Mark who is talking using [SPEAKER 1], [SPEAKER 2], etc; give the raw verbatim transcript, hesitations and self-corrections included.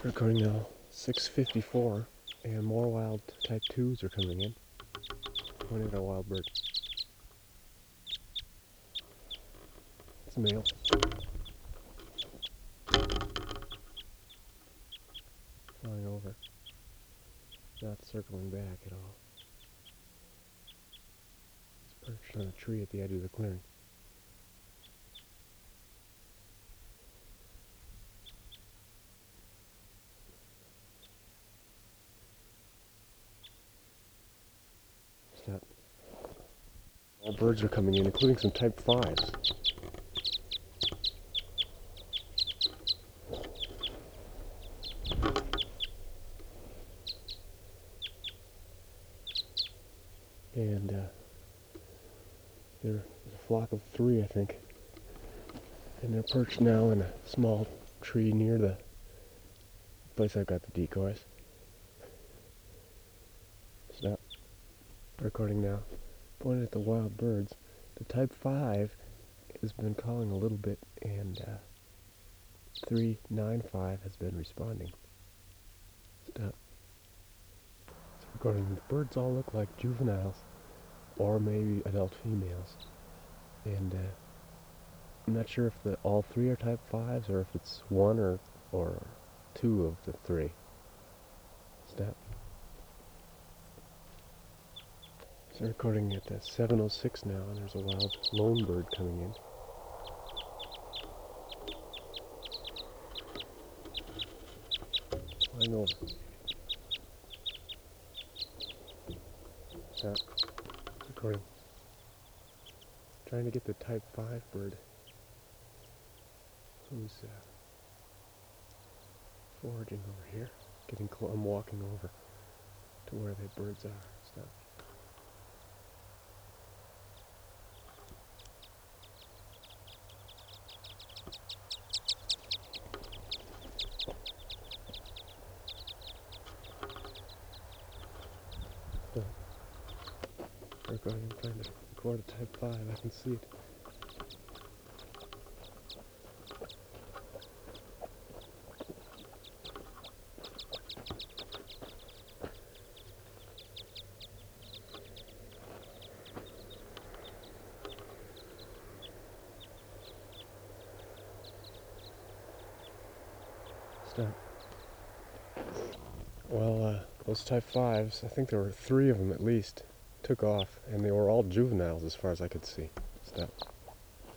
[SPEAKER 1] Recording now, six fifty-four, and more wild type twos are coming in. Pointing at a wild bird. It's a male. Flying over. Not circling back at all. He's perched on a tree at the edge of the clearing. Stop. All birds are coming in, including some type fives. And uh, there's a flock of three, I think. And they're perched now in a small tree near the place I've got the decoys. Stop. Recording now. Pointed at the wild birds. The type five has been calling a little bit, and uh, three nine five has been responding. Stop. It's recording. The birds all look like juveniles, or maybe adult females. And uh, I'm not sure if the all three are type fives, or if it's one or or two of the three. Stop. It's recording at uh, seven oh six now, and there's a wild lone bird coming in. Flying over. Stop. It's recording. Trying to get the type five bird who's uh, foraging over here. Getting close. I'm walking over to where the birds are. Stop. Stop. Recording. I'm trying to record a type five. I can see it. Stop. Well, uh, those type fives, I think there were three of them at least, took off, and they were all juveniles as far as I could see. Stop.